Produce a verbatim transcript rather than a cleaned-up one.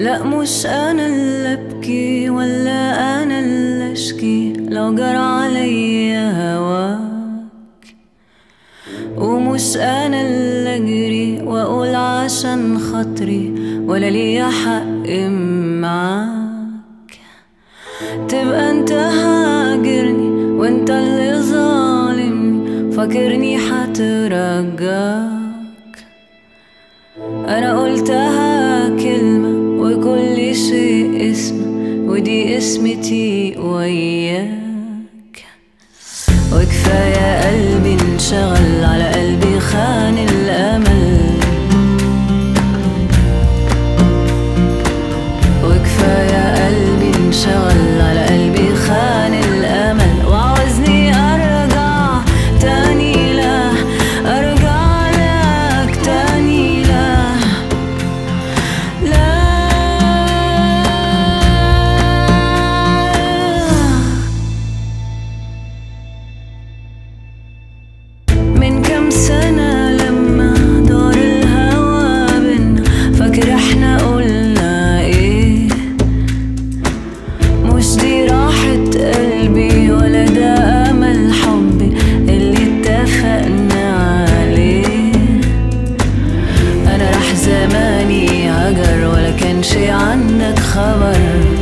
لا مش انا اللي ابكي ولا انا اللي اشكي لو جرى عليا هواك، ومش انا اللي اجري واقول عشان خاطري ولا ليا حق معاك. تبقى انت هاجرني وانت اللي ظالمني فاكرني هترجاك. انا قلتها كلمة وكل شيء اسمه ودي اسمتي وياك. وكفاية قلبي انشغل على قلبي خان الأمل، وكفاية قلبي انشغل على قلبي خان الأمل. وعاوزني أرجع تاني لا أرجع لك تاني لا لا. من كم سنة لما دار الهوا بينا فاكر احنا قلنا ايه؟ مش دي راحة قلبي ولا ده امل حبي اللي اتفقنا عليه. انا راح زماني هجر ولا كان شي عنك خبر،